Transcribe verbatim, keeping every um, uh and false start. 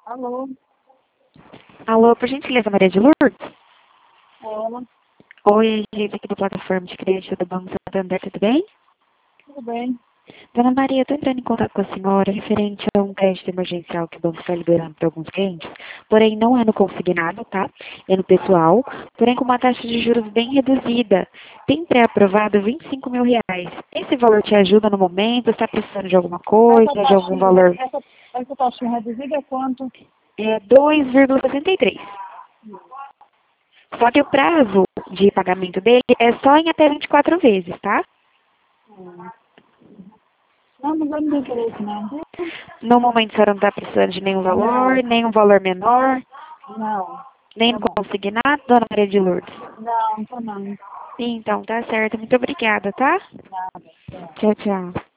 Alô, Alô, por gentileza, Maria de Lourdes? ela, Oi, gente aqui da plataforma de crédito do Banco Santander, tudo bem? tudo bem? Dona Maria, estou entrando em contato com a senhora referente a um crédito emergencial que o banco está liberando para alguns clientes, porém não é no consignado, tá? É no pessoal, porém com uma taxa de juros bem reduzida. Tem pré-aprovado vinte e cinco mil reais. Esse valor te ajuda no momento? Está precisando de alguma coisa, Essa de algum taxinha, valor? essa, essa taxinha reduzida é quanto? É dois vírgula sessenta e três. Só que o prazo de pagamento dele é só em até vinte e quatro vezes, tá? Hum. Não, mas eu não tenho interesse não. No momento a senhora não está precisando de nenhum valor, Não, nenhum valor menor, não, nem tá no bom. consignado, dona Maria de Lourdes. Não, tá não. Então, tá certo. Muito obrigada, tá? Nada, tá. Tchau, tchau.